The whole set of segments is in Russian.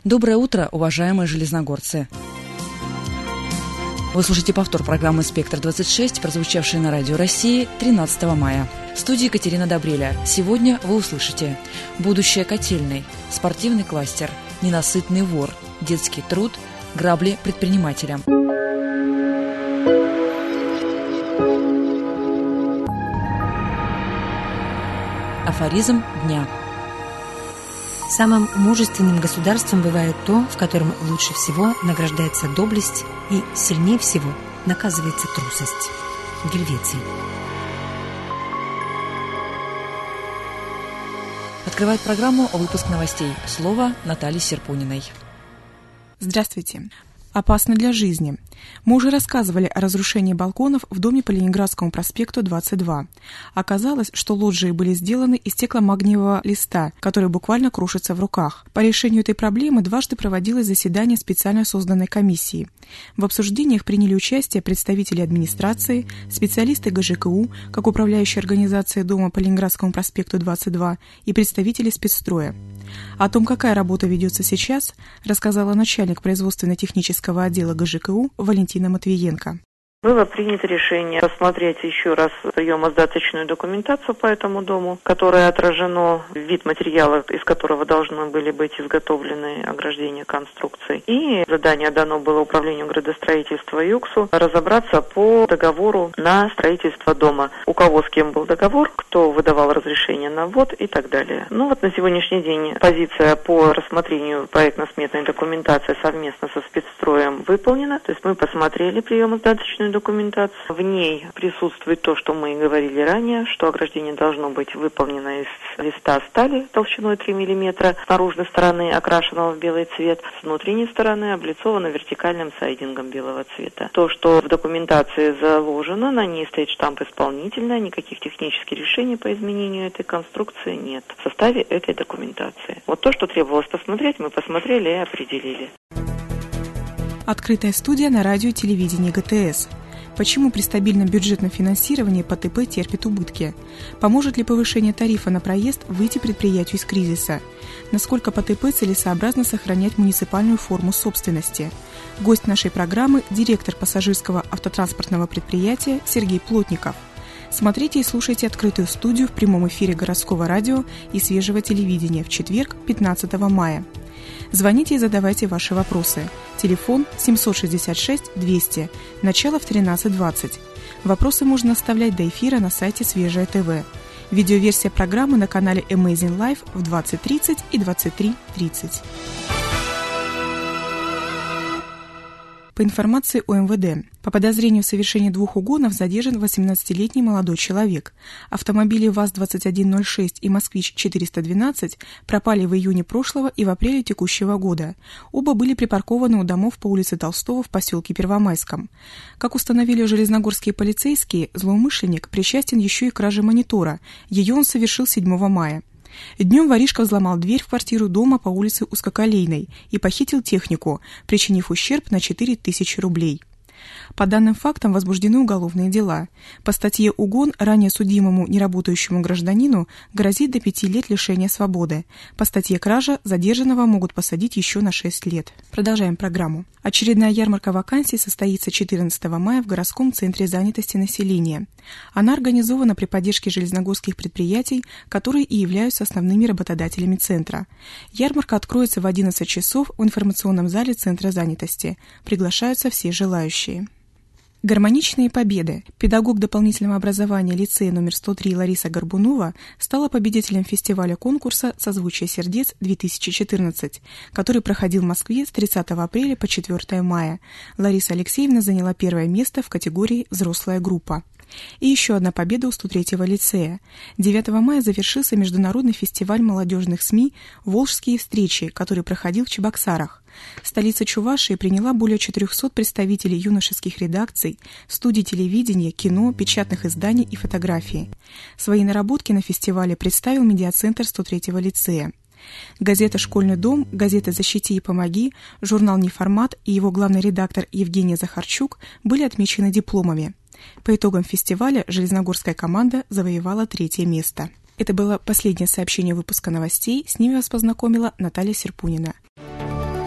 Доброе утро, уважаемые железногорцы! Вы слушаете повтор программы «Спектр-26», прозвучавшей на Радио России 13 мая. В студии Екатерина Добреля. Сегодня вы услышите: будущее котельной, спортивный кластер, ненасытный вор, детский труд, грабли предпринимателям. Афоризм дня. Самым мужественным государством бывает то, в котором лучше всего награждается доблесть и сильнее всего наказывается трусость. Гельвеций. Открывает программу выпуск новостей. Слово Натальи Серпуниной. Здравствуйте. Опасно для жизни. Мы уже рассказывали о разрушении балконов в доме по Ленинградскому проспекту 22. Оказалось, что лоджии были сделаны из стекломагниевого листа, который буквально крушится в руках. По решению этой проблемы дважды проводилось заседание специально созданной комиссии. В обсуждениях приняли участие представители администрации, специалисты ГЖКУ, как управляющей организации дома по Ленинградскому проспекту 22, и представители спецстроя. О том, какая работа ведется сейчас, рассказала начальник производственно-технического отдела ГЖКУ Валентина Матвиенко. Было принято решение рассмотреть еще раз приемо-сдаточную документацию по этому дому, которая отражено вид материала, из которого должны были быть изготовлены ограждения конструкций. И задание дано было управлению градостроительства ЮКСу разобраться по договору на строительство дома. У кого с кем был договор, кто выдавал разрешение на ввод и так далее. На сегодняшний день позиция по рассмотрению проектно-сметной документации совместно со спецстроем выполнена. То есть мы посмотрели приемо-сдаточную документацию. В ней присутствует то, что мы говорили ранее, что ограждение должно быть выполнено из листа стали толщиной 3 мм, с наружной стороны окрашенного в белый цвет, с внутренней стороны облицовано вертикальным сайдингом белого цвета. То, что в документации заложено, на ней стоит штамп исполнительный, никаких технических решений по изменению этой конструкции нет в составе этой документации. То, что требовалось посмотреть, мы посмотрели и определили. Открытая студия на радио и телевидении ГТС. Почему при стабильном бюджетном финансировании ПТП терпит убытки? Поможет ли повышение тарифа на проезд выйти предприятию из кризиса? Насколько ПТП целесообразно сохранять муниципальную форму собственности? Гость нашей программы – директор пассажирского автотранспортного предприятия Сергей Плотников. Смотрите и слушайте открытую студию в прямом эфире городского радио и свежего телевидения в четверг, 15 мая. Звоните и задавайте ваши вопросы. Телефон 766-200, начало в 13:20. Вопросы можно оставлять до эфира на сайте Свежее ТВ. Видеоверсия программы на канале Amazing Life в 20:30 и 23:30. По информации ОМВД, по подозрению в совершении 2 угонов задержан 18-летний молодой человек. Автомобили ВАЗ-2106 и Москвич-412 пропали в июне прошлого и в апреле текущего года. Оба были припаркованы у домов по улице Толстого в поселке Первомайском. Как установили железногорские полицейские, злоумышленник причастен еще и к краже монитора. Ее он совершил 7 мая. Днем воришка взломал дверь в квартиру дома по улице Узкоколейной и похитил технику, причинив ущерб на 4000 рублей. По данным фактам возбуждены уголовные дела. По статье «Угон» ранее судимому неработающему гражданину грозит до 5 лет лишения свободы. По статье «Кража» задержанного могут посадить еще на 6 лет. Продолжаем программу. Очередная ярмарка вакансий состоится 14 мая в городском центре занятости населения. Она организована при поддержке железногорских предприятий, которые и являются основными работодателями центра. Ярмарка откроется в 11 часов в информационном зале Центра занятости. Приглашаются все желающие. Гармоничные победы. Педагог дополнительного образования лицея номер 103 Лариса Горбунова стала победителем фестиваля конкурса «Созвучие сердец-2014», который проходил в Москве с 30 апреля по 4 мая. Лариса Алексеевна заняла первое место в категории «Взрослая группа». И еще одна победа у 103-го лицея. 9 мая завершился международный фестиваль молодежных СМИ «Волжские встречи», который проходил в Чебоксарах. Столица Чувашии приняла более 400 представителей юношеских редакций, студий телевидения, кино, печатных изданий и фотографий. Свои наработки на фестивале представил медиацентр 103-го лицея. Газета «Школьный дом», газета «Защити и помоги», журнал «Неформат» и его главный редактор Евгения Захарчук были отмечены дипломами. По итогам фестиваля железногорская команда завоевала 3-е место. Это было последнее сообщение выпуска новостей. С ними вас познакомила Наталья Серпунина.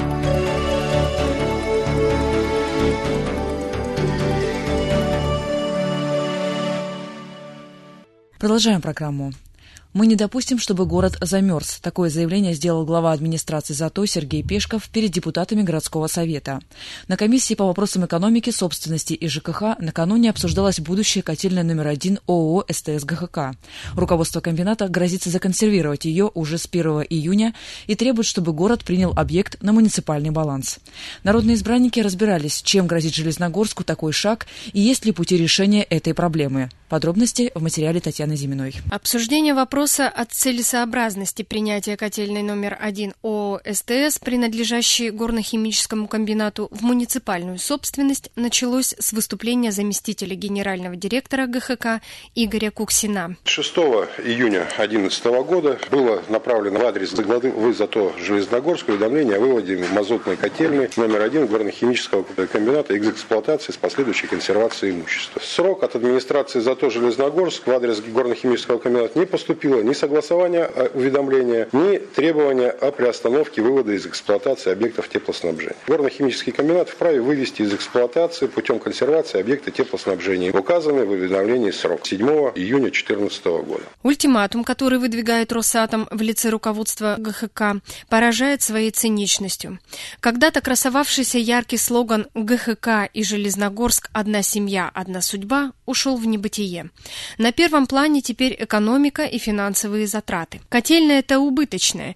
Продолжаем программу. Мы не допустим, чтобы город замерз. Такое заявление сделал глава администрации ЗАТО Сергей Пешков перед депутатами городского совета. На комиссии по вопросам экономики, собственности и ЖКХ накануне обсуждалась будущая котельная номер 1 ООО «СТС ГХК». Руководство комбината грозится законсервировать ее уже с 1 июня и требует, чтобы город принял объект на муниципальный баланс. Народные избранники разбирались, чем грозит Железногорску такой шаг и есть ли пути решения этой проблемы. Подробности в материале Татьяны Зиминой. Обсуждение вопроса о целесообразности принятия котельной номер 1 ООО «СТС», принадлежащей горно-химическому комбинату, в муниципальную собственность, началось с выступления заместителя генерального директора ГХК Игоря Куксина. 6 июня 2011 года было направлено в адрес главы ЗАТО Железногорска уведомление о выводе мазутной котельной номер 1 горно-химического комбината из эксплуатации с последующей консервацией имущества. Срок от администрации ЗАТО Железногорск в адрес горно-химического комбината не поступило ни согласования уведомления, ни требования о приостановке вывода из эксплуатации объектов теплоснабжения. Горно-химический комбинат вправе вывести из эксплуатации путем консервации объекта теплоснабжения, указанный в уведомлении срок 7 июня 2014 года. Ультиматум, который выдвигает Росатом в лице руководства ГХК, поражает своей циничностью. Когда-то красовавшийся яркий слоган «ГХК и Железногорск – одна семья, одна судьба» ушел в небытие. На первом плане теперь экономика и финансовые затраты. Котельная это убыточная.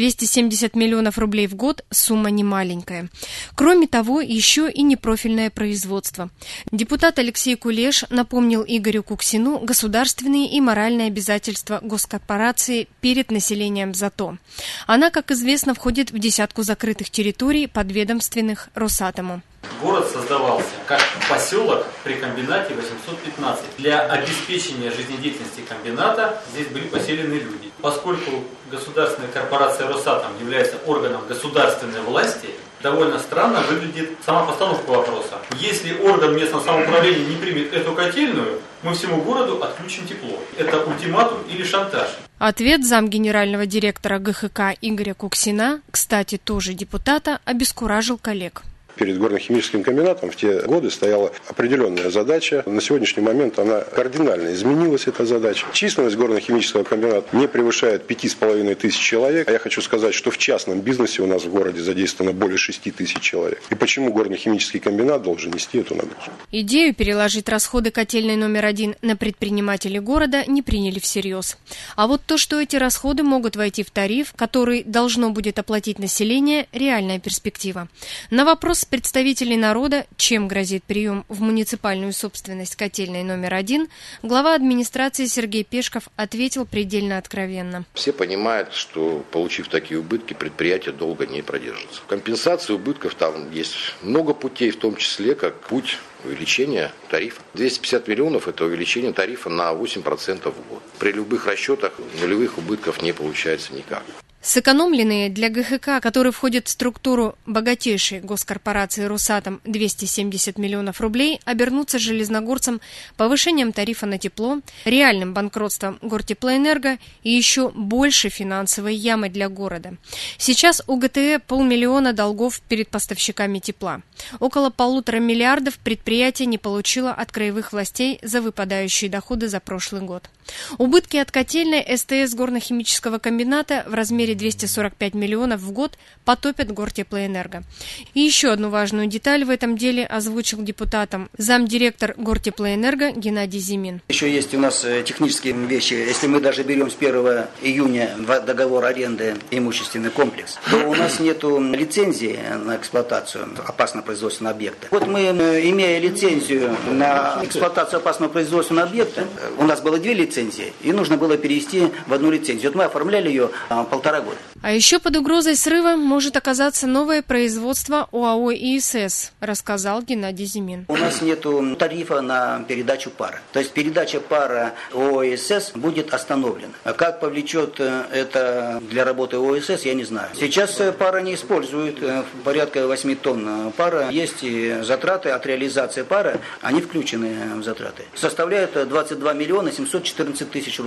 270 миллионов рублей в год – сумма немаленькая. Кроме того, еще и непрофильное производство. Депутат Алексей Кулеш напомнил Игорю Куксину государственные и моральные обязательства госкорпорации перед населением ЗАТО. Она, как известно, входит в десятку закрытых территорий, подведомственных Росатому. Город создавался как поселок при комбинате 815. Для обеспечения жизнедеятельности комбината здесь были поселены люди. Поскольку государственная корпорация Росатом является органом государственной власти, довольно странно выглядит сама постановка вопроса. Если орган местного самоуправления не примет эту котельную, мы всему городу отключим тепло. Это ультиматум или шантаж? Ответ замгенерального директора ГХК Игоря Куксина, кстати, тоже депутата, обескуражил коллег. Перед горно-химическим комбинатом в те годы стояла определенная задача. На сегодняшний момент она кардинально изменилась, эта задача. Численность горно-химического комбината не превышает 5500 человек. А я хочу сказать, что в частном бизнесе у нас в городе задействовано более 6000 человек. И почему горно-химический комбинат должен нести эту нагрузку? Идею переложить расходы котельной номер 1 на предпринимателей города не приняли всерьез. А вот то, что эти расходы могут войти в тариф, который должно будет оплатить население, реальная перспектива. На вопрос представителей народа, чем грозит прием в муниципальную собственность котельной номер 1, глава администрации Сергей Пешков ответил предельно откровенно. Все понимают, что, получив такие убытки, предприятие долго не продержится. Компенсации убытков там есть много путей, в том числе как путь увеличения тарифа. 250 миллионов – это увеличение тарифа на 8% в год. При любых расчетах нулевых убытков не получается никак. Сэкономленные для ГХК, который входит в структуру богатейшей госкорпорации «Росатом», 270 миллионов рублей, обернутся железногорцам повышением тарифа на тепло, реальным банкротством Гортеплоэнерго и еще больше финансовой ямы для города. Сейчас у ГТЭ 500 000 долгов перед поставщиками тепла. Около 1,5 миллиарда предприятие не получило от краевых властей за выпадающие доходы за прошлый год. Убытки от котельной СТС горно-химического комбината в размере 245 миллионов в год потопят Гортеплоэнерго. И еще одну важную деталь в этом деле озвучил депутатам замдиректор Гортеплоэнерго Геннадий Зимин. Еще есть у нас технические вещи. Если мы даже берем с 1 июня договор аренды имущественный комплекс, то у нас нет лицензии на эксплуатацию опасного производственного объекта. Вот мы, имея лицензию на эксплуатацию опасного производственного объекта, у нас было 2 лицензии, и нужно было перевести в одну лицензию. Вот мы оформляли ее 1,5 года. А еще под угрозой срыва может оказаться новое производство ОАО «ИСС», рассказал Геннадий Зимин. У нас нет тарифа на передачу пара. То есть передача пара ОАО «ИСС» будет остановлена. А как повлечет это для работы ОАО «ИСС», я не знаю. Сейчас пара не используют. Порядка 8 тонн пара. Есть и затраты от реализации пара. Они включены в затраты. Составляют 22 714 000 рублей.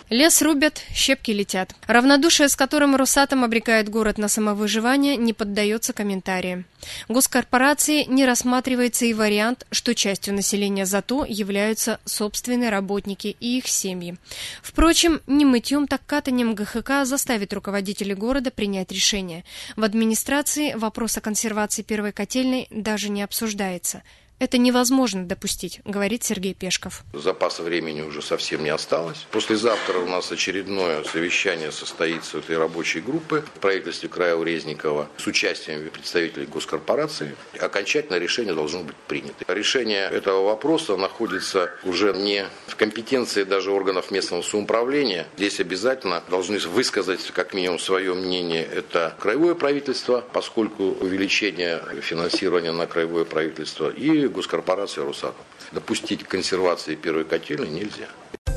Лес рубят, щепки летят. Равнодушие, с которым Росатом обрекает город на самовыживание, не поддается комментариям. Госкорпорации не рассматривается и вариант, что частью населения зато являются собственные работники и их семьи. Впрочем, не мытьем, так катанием ГХК заставит руководителей города принять решение. В администрации вопрос о консервации первой котельной даже не обсуждается. Это невозможно допустить, говорит Сергей Пешков. Запаса времени уже совсем не осталось. Послезавтра у нас очередное совещание состоится этой рабочей группы в правительстве края Урезникова с участием представителей госкорпорации. Окончательное решение должно быть принято. Решение этого вопроса находится уже не в компетенции даже органов местного самоуправления. Здесь обязательно должны высказать как минимум свое мнение. Это краевое правительство, поскольку увеличение финансирования на краевое правительство и госкорпорация Росатом. Допустить консервации первой котельной нельзя.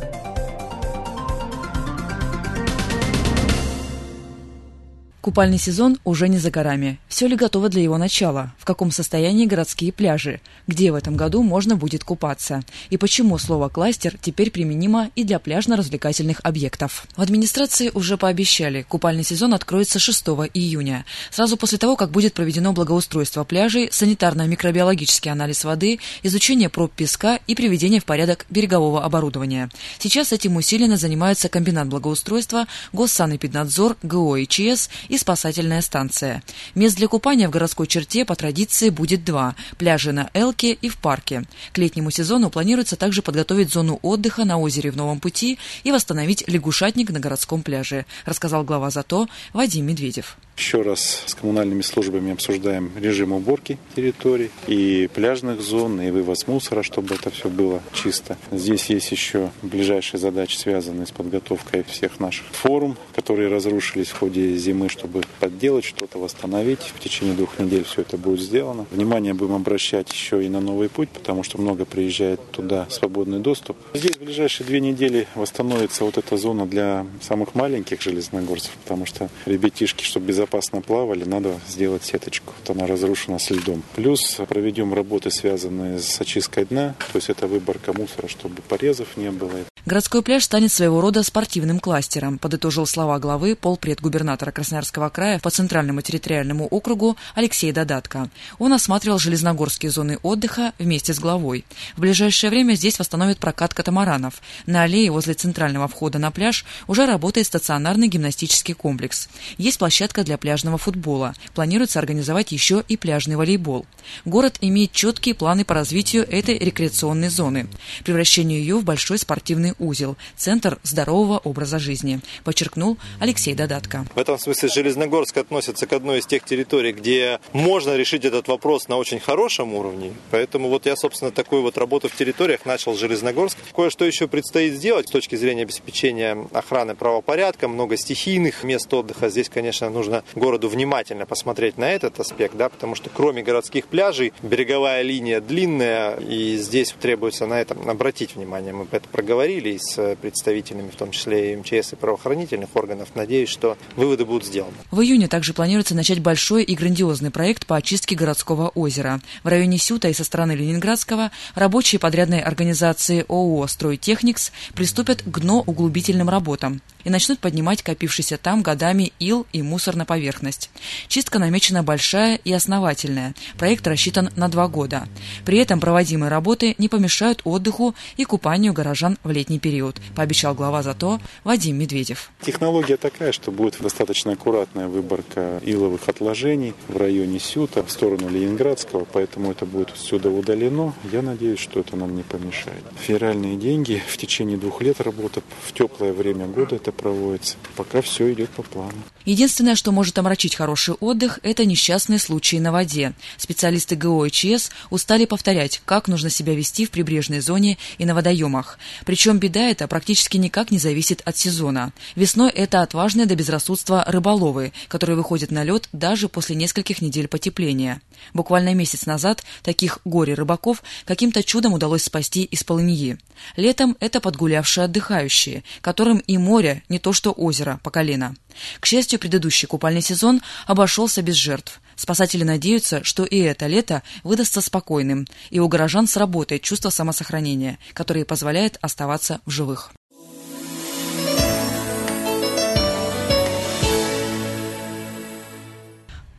Купальный сезон уже не за горами. Все ли готово для его начала? В каком состоянии городские пляжи? Где в этом году можно будет купаться? И почему слово «кластер» теперь применимо и для пляжно-развлекательных объектов? В администрации уже пообещали, купальный сезон откроется 6 июня. Сразу после того, как будет проведено благоустройство пляжей, санитарно-микробиологический анализ воды, изучение проб песка и приведение в порядок берегового оборудования. Сейчас этим усиленно занимаются комбинат благоустройства, Госсанэпиднадзор, ГО и ЧС и спасательная станция. Мест для купания в городской черте по традиции будет 2 – пляжи на Элке и в парке. К летнему сезону планируется также подготовить зону отдыха на озере в Новом Пути и восстановить лягушатник на городском пляже, рассказал глава ЗАТО Вадим Медведев. Еще раз с коммунальными службами обсуждаем режим уборки территорий и пляжных зон, и вывоз мусора, чтобы это все было чисто. Здесь есть еще ближайшие задачи, связанные с подготовкой всех наших форум, которые разрушились в ходе зимы, чтобы подделать что-то, восстановить. В течение 2 недель все это будет сделано. Внимание будем обращать еще и на Новый Путь, потому что много приезжает туда свободный доступ. Здесь в ближайшие 2 недели восстановится вот эта зона для самых маленьких железногорцев, потому что ребятишки, чтобы безопасно плавали, надо сделать сеточку. Вот она разрушена с льдом. Плюс проведем работы, связанные с очисткой дна, то есть это выборка мусора, чтобы порезов не было. Городской пляж станет своего рода спортивным кластером, подытожил слова главы полпредгубернатора Красноярского края по Центральному территориальному округу Алексей Додатко. Он осматривал железногорские зоны отдыха вместе с главой. В ближайшее время здесь восстановят прокат катамаранов. На аллее возле центрального входа на пляж уже работает стационарный гимнастический комплекс. Есть площадка для пляжного футбола. Планируется организовать еще и пляжный волейбол. Город имеет четкие планы по развитию этой рекреационной зоны, превращению ее в большой спортивный узел, центр здорового образа жизни, подчеркнул Алексей Додатко. В этом смысле Железногорск относится к одной из тех территорий, где можно решить этот вопрос на очень хорошем уровне. Поэтому вот я, собственно, такую вот работу в территориях начал в Железногорск. Кое-что еще предстоит сделать с точки зрения обеспечения охраны правопорядка, много стихийных мест отдыха. Здесь, конечно, нужно городу внимательно посмотреть на этот аспект, да, потому что кроме городских пляжей, береговая линия длинная, и здесь требуется на это обратить внимание. Мы это проговорили и с представителями, в том числе и МЧС, и правоохранительных органов. Надеюсь, что выводы будут сделаны. В июне также планируется начать большой и грандиозный проект по очистке городского озера. В районе Сюта и со стороны Ленинградского рабочие подрядной организации ООО «Стройтехникс» приступят к дноуглубительным работам и начнут поднимать копившийся там годами ил и мусор на поверхность. Чистка намечена большая и основательная. Проект рассчитан на 2 года. При этом проводимые работы не помешают отдыху и купанию горожан в летний период, пообещал глава ЗАТО Вадим Медведев. Технология такая, что будет достаточно аккуратная выборка иловых отложений в районе Сюта в сторону Ленинградского, поэтому это будет отсюда удалено. Я надеюсь, что это нам не помешает. Федеральные деньги в течение 2 лет работы, в теплое время года это проводится. Пока все идет по плану. Единственное, что может омрачить хороший отдых, это несчастные случаи на воде. Специалисты ГО и ЧС устали повторять, как нужно себя вести в прибрежной зоне и на водоемах. Причем беда эта практически никак не зависит от сезона. Весной это отважные до безрассудства рыболовы, которые выходят на лед даже после нескольких недель потепления. Буквально месяц назад таких горе-рыбаков каким-то чудом удалось спасти из полыньи. Летом это подгулявшие отдыхающие, которым и море, не то что озеро, по колено. К счастью, предыдущий купальный сезон обошелся без жертв. Спасатели надеются, что и это лето выдастся спокойным, и у горожан сработает чувство самосохранения, которое позволяет оставаться в живых.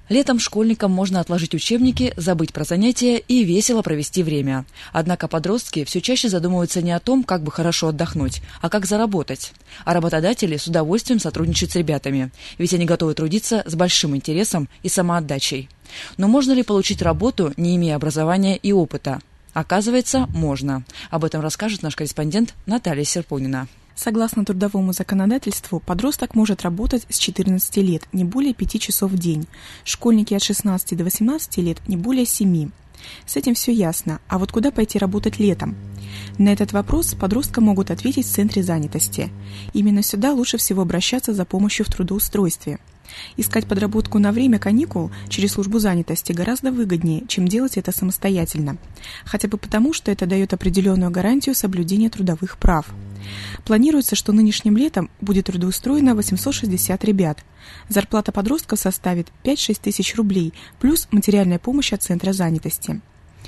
Летом школьникам можно отложить учебники, забыть про занятия и весело провести время. Однако подростки все чаще задумываются не о том, как бы хорошо отдохнуть, а как заработать. А работодатели с удовольствием сотрудничают с ребятами, ведь они готовы трудиться с большим интересом и самоотдачей. Но можно ли получить работу, не имея образования и опыта? Оказывается, можно. Об этом расскажет наш корреспондент Наталья Серпунина. Согласно трудовому законодательству, подросток может работать с 14 лет, не более 5 часов в день. Школьники от 16 до 18 лет не более 7. С этим все ясно. А вот куда пойти работать летом? На этот вопрос подростка могут ответить в центре занятости. Именно сюда лучше всего обращаться за помощью в трудоустройстве. Искать подработку на время каникул через службу занятости гораздо выгоднее, чем делать это самостоятельно. Хотя бы потому, что это дает определенную гарантию соблюдения трудовых прав. Планируется, что нынешним летом будет трудоустроено 860 ребят. Зарплата подростка составит 5-6 тысяч рублей, плюс материальная помощь от центра занятости.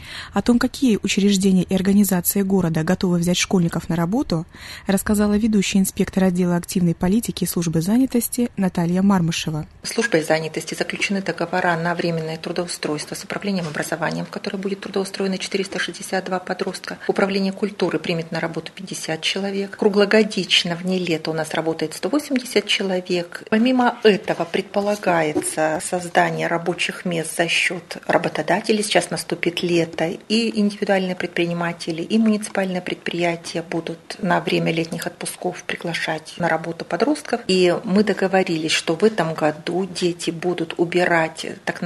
О том, какие учреждения и организации города готовы взять школьников на работу, рассказала ведущая инспектор отдела активной политики службы занятости Наталья Мармышева. Службой занятости заключены договора на временное трудоустройство с управлением образованием, в которое будет трудоустроено 462 подростка. Управление культуры примет на работу 50 человек. Круглогодично вне лета у нас работает 180 человек. Помимо этого предполагается создание рабочих мест за счет работодателей. Сейчас наступит лето. И индивидуальные предприниматели, и муниципальные предприятия будут на время летних отпусков приглашать на работу подростков. И мы договорились, что в этом году дети будут убирать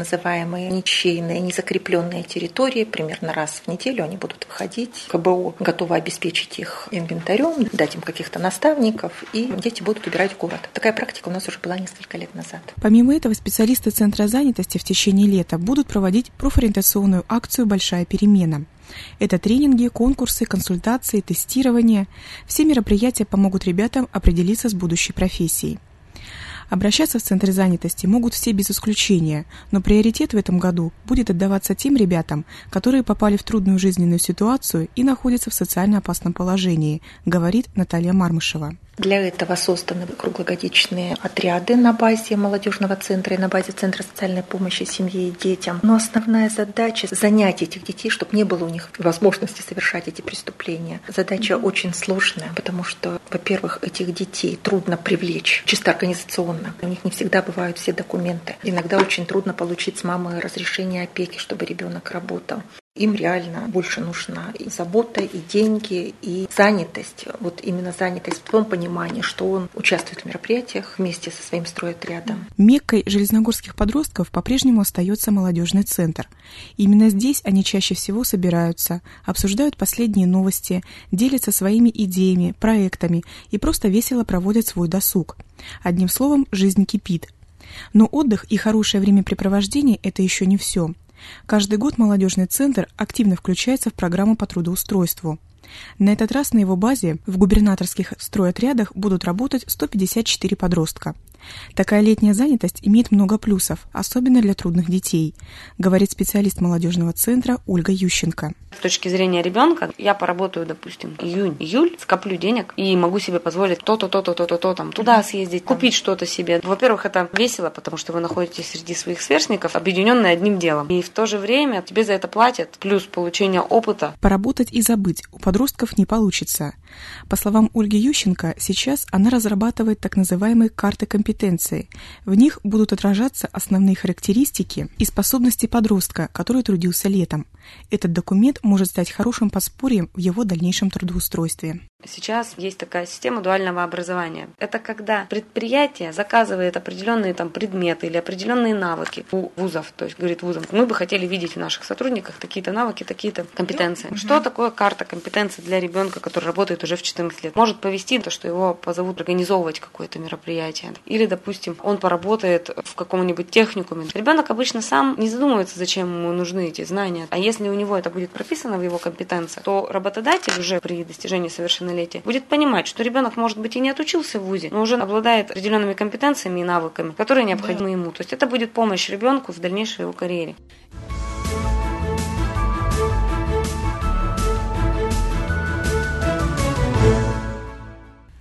так называемые ничейные, незакрепленные территории. Примерно раз в неделю они будут выходить. КБО готовы обеспечить их инвентарем, дать им каких-то наставников, и дети будут убирать город. Такая практика у нас уже была несколько лет назад. Помимо этого, специалисты Центра занятости в течение лета будут проводить профориентационную акцию «Большая перемена». Это тренинги, конкурсы, консультации, тестирование. Все мероприятия помогут ребятам определиться с будущей профессией. Обращаться в Центр занятости могут все без исключения, но приоритет в этом году будет отдаваться тем ребятам, которые попали в трудную жизненную ситуацию и находятся в социально опасном положении, говорит Наталья Мармышева. Для этого созданы круглогодичные отряды на базе молодежного центра и на базе Центра социальной помощи семье и детям. Но основная задача – занять этих детей, чтобы не было у них возможности совершать эти преступления. Задача очень сложная, потому что, во-первых, этих детей трудно привлечь чисто организационно. У них не всегда бывают все документы. Иногда очень трудно получить с мамы разрешение опеки, чтобы ребенок работал. Им реально больше нужна и забота, и деньги, и занятость. Вот именно занятость в том понимании, что он участвует в мероприятиях вместе со своим стройотрядом. Меккой железногорских подростков по-прежнему остается молодежный центр. Именно здесь они чаще всего собираются, обсуждают последние новости, делятся своими идеями, проектами и просто весело проводят свой досуг. Одним словом, жизнь кипит. Но отдых и хорошее времяпрепровождение – это еще не все. Каждый год молодежный центр активно включается в программу по трудоустройству. На этот раз на его базе в губернаторских стройотрядах будут работать 154 подростка. Такая летняя занятость имеет много плюсов, особенно для трудных детей, говорит специалист молодежного центра Ольга Ющенко. С точки зрения ребенка, я поработаю, допустим, июнь-июль, скоплю денег и могу себе позволить то-то, там, туда съездить, купить что-то себе. Во-первых, это весело, потому что вы находитесь среди своих сверстников, объединенные одним делом. И в то же время тебе за это платят, плюс получение опыта. Поработать и забыть у подростков не получится. По словам Ольги Ющенко, сейчас она разрабатывает так называемые карты компетенции. В них будут отражаться основные характеристики и способности подростка, который трудился летом. Этот документ может стать хорошим подспорьем в его дальнейшем трудоустройстве. Сейчас есть такая система дуального образования. Это когда предприятие заказывает определенные предметы или определенные навыки у вузов. То есть говорит вузам, мы бы хотели видеть в наших сотрудниках такие-то навыки, такие-то компетенции. Что такое карта компетенций для ребенка, который работает уже в 14 лет? Может повести то, что его позовут организовывать какое-то мероприятие. Или, допустим, он поработает в каком-нибудь техникуме. Ребенок обычно сам не задумывается, зачем ему нужны эти знания. А если у него это будет прописано в его компетенциях, то работодатель уже при достижении совершеннолетия будет понимать, что ребенок, может быть, и не отучился в вузе, но уже обладает определенными компетенциями и навыками, которые необходимы ему. То есть это будет помощь ребенку в дальнейшей его карьере.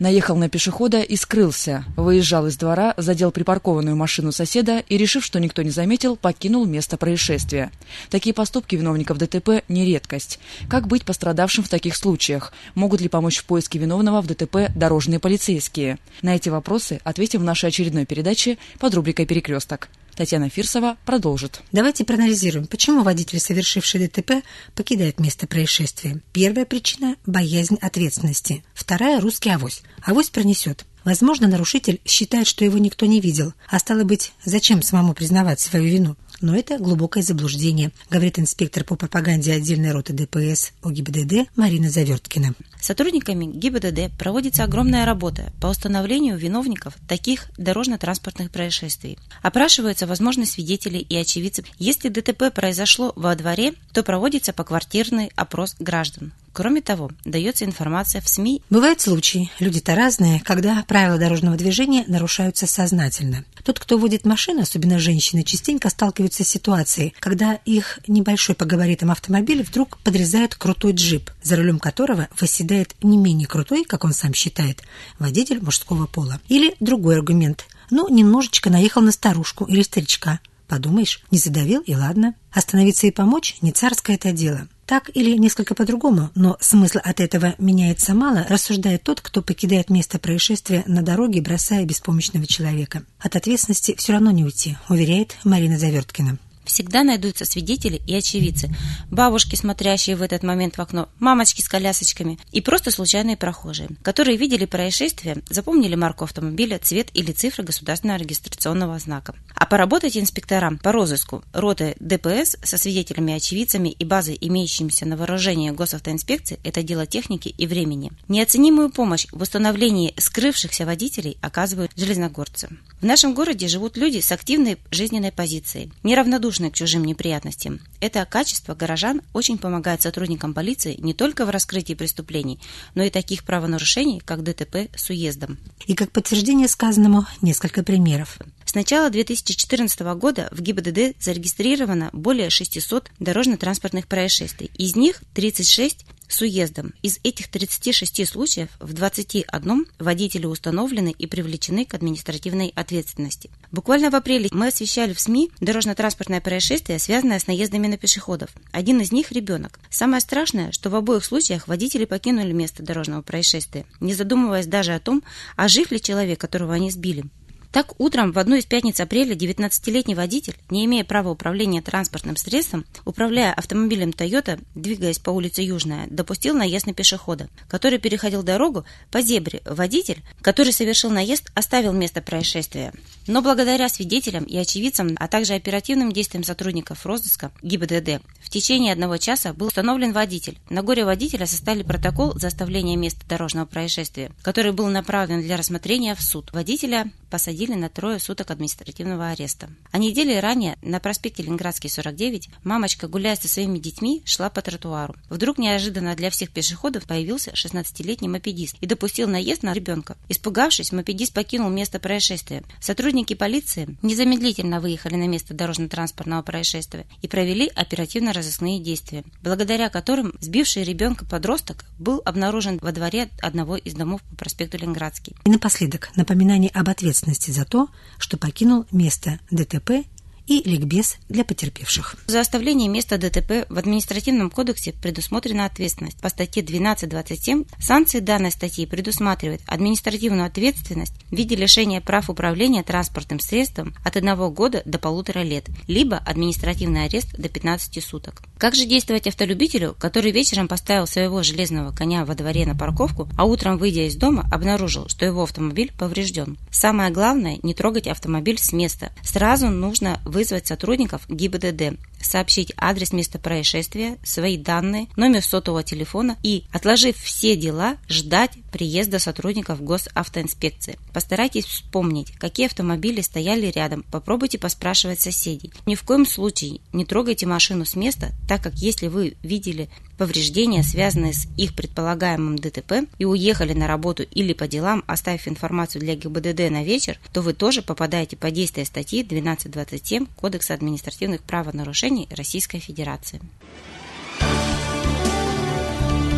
Наехал на пешехода и скрылся. Выезжал из двора, задел припаркованную машину соседа и, решив, что никто не заметил, покинул место происшествия. Такие поступки виновников ДТП не редкость. Как быть пострадавшим в таких случаях? Могут ли помочь в поиске виновного в ДТП дорожные полицейские? На эти вопросы ответим в нашей очередной передаче под рубрикой «Перекресток». Татьяна Фирсова продолжит. Давайте проанализируем, почему водитель, совершивший ДТП, покидает место происшествия. Первая причина – боязнь ответственности. Вторая – русский авось. Авось пронесет. Возможно, нарушитель считает, что его никто не видел, а стало быть, зачем самому признавать свою вину? Но это глубокое заблуждение, говорит инспектор по пропаганде отдельной роты ДПС ОГИБДД Марина Заверткина. Сотрудниками ГИБДД проводится огромная работа по установлению виновников таких дорожно-транспортных происшествий. Опрашиваются возможные свидетели и очевидцы. Если ДТП произошло во дворе, то проводится поквартирный опрос граждан. Кроме того, дается информация в СМИ. Бывают случаи, люди-то разные, когда правила дорожного движения нарушаются сознательно. Тот, кто водит машину, особенно женщины, частенько сталкиваются с ситуацией, когда их небольшой по габаритам автомобиль вдруг подрезает крутой джип, за рулем которого восседает не менее крутой, как он сам считает, водитель мужского пола. Или другой аргумент. Немножечко наехал на старушку или старичка. Подумаешь, не задавил и ладно. Остановиться и помочь – не царское это дело. Так или несколько по-другому, но смысл от этого меняется мало, рассуждает тот, кто покидает место происшествия на дороге, бросая беспомощного человека. От ответственности все равно не уйти, уверяет Марина Заверткина. Всегда найдутся свидетели и очевидцы, бабушки, смотрящие в этот момент в окно, мамочки с колясочками и просто случайные прохожие, которые видели происшествие, запомнили марку автомобиля, цвет или цифры государственного регистрационного знака. А поработать инспекторам по розыску роты ДПС со свидетелями, очевидцами и базой, имеющимися на вооружении госавтоинспекции, это дело техники и времени. Неоценимую помощь в установлении скрывшихся водителей оказывают железногорцы. В нашем городе живут люди с активной жизненной позицией, неравнодушные к чужим неприятностям. Это качество горожан очень помогает сотрудникам полиции не только в раскрытии преступлений, но и таких правонарушений, как ДТП с уездом. И как подтверждение сказанному несколько примеров. С начала 2014 года в ГИБДД зарегистрировано более 600 дорожно-транспортных происшествий. Из них 36 с уездом. Из этих 36 случаев в 21 водители установлены и привлечены к административной ответственности. Буквально в апреле мы освещали в СМИ дорожно-транспортное происшествие, связанное с наездами на пешеходов. Один из них – ребенок. Самое страшное, что в обоих случаях водители покинули место дорожного происшествия, не задумываясь даже о том, а жив ли человек, которого они сбили. Так, утром в одну из пятниц апреля 19-летний водитель, не имея права управления транспортным средством, управляя автомобилем Toyota, двигаясь по улице Южная, допустил наезд на пешехода, который переходил дорогу по зебре. Водитель, который совершил наезд, оставил место происшествия. Но благодаря свидетелям и очевидцам, а также оперативным действиям сотрудников розыска ГИБДД, в течение 1 часа был установлен водитель. На горе водителя составили протокол за оставление места дорожного происшествия, который был направлен для рассмотрения в суд. Водителя посадили на 3 суток административного ареста. А недели ранее на проспекте Ленинградский, 49, мамочка, гуляя со своими детьми, шла по тротуару. Вдруг неожиданно для всех пешеходов появился 16-летний мопедист и допустил наезд на ребенка. Испугавшись, мопедист покинул место происшествия. Сотрудники полиции незамедлительно выехали на место дорожно-транспортного происшествия и провели оперативно-розыскные действия, благодаря которым сбивший ребенка подросток был обнаружен во дворе одного из домов по проспекту Ленинградский. И напоследок напоминание об ответственности за то, что покинул место ДТП, и ликбез для потерпевших. За оставление места ДТП в административном кодексе предусмотрена ответственность. По статье 12.27 санкции данной статьи предусматривают административную ответственность в виде лишения прав управления транспортным средством от 1 года до 1,5 лет, либо административный арест до 15 суток. Как же действовать автолюбителю, который вечером поставил своего железного коня во дворе на парковку, а утром, выйдя из дома, обнаружил, что его автомобиль поврежден? Самое главное – не трогать автомобиль с места. Сразу нужно вызвать сотрудников ГИБДД, сообщить адрес места происшествия, свои данные, номер сотового телефона и, отложив все дела, ждать приезда сотрудников госавтоинспекции. Постарайтесь вспомнить, какие автомобили стояли рядом, попробуйте поспрашивать соседей. Ни в коем случае не трогайте машину с места, так как если вы видели повреждения, связанные с их предполагаемым ДТП, и уехали на работу или по делам, оставив информацию для ГИБДД на вечер, то вы тоже попадаете под действие статьи 12.27 Кодекса административных правонарушений Российской Федерации.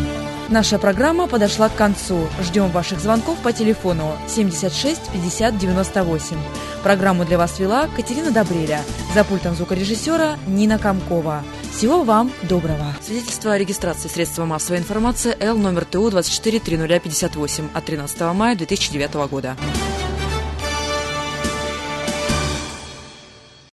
Наша программа подошла к концу. Ждем ваших звонков по телефону 76 50 98. Программу для вас вела Катерина Добреля. За пультом звукорежиссера Нина Комкова. Всего вам доброго. Свидетельство о регистрации средства массовой информации Л номер ТУ 24 0058 от 13 мая 2009 года.